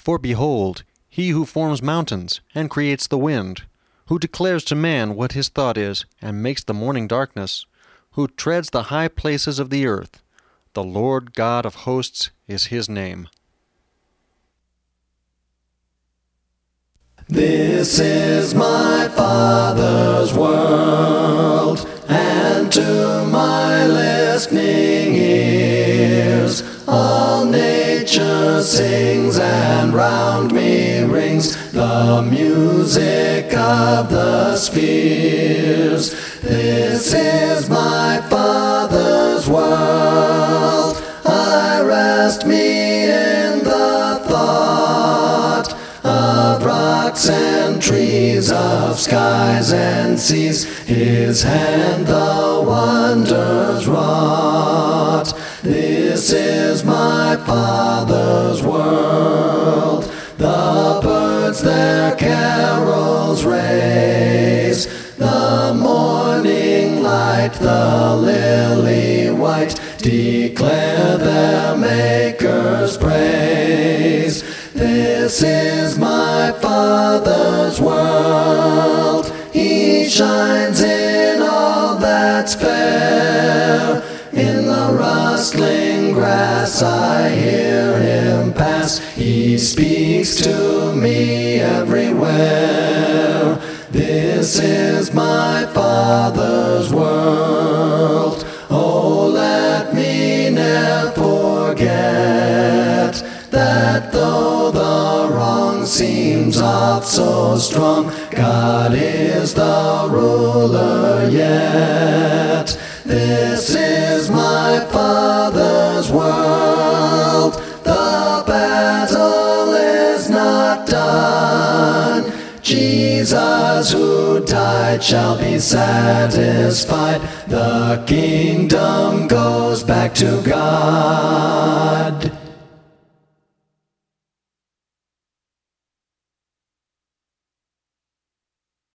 For behold, he who forms mountains, and creates the wind, who declares to man what his thought is, and makes the morning darkness, who treads the high places of the earth, the Lord God of hosts is his name. This is my Father's world, and to my listening ears all nature sings, and round me rings the music of the spheres. This is my Father's world, I rest me in the thought of rocks and trees, of skies and seas, his hand the wonders wrought. This is my Father's world, the birds their carols raise, the morning light, the lily white, declare their Maker's praise. This is my Father's world, he shines in all that's fair. In the rustling grass I hear him pass, he speaks to me everywhere. This is my Father's world, oh let me ne'er forget that though the wrong seems oft so strong, God is the ruler yet. This is my Father's world, the battle is not done. Jesus who died shall be satisfied, the kingdom goes back to God.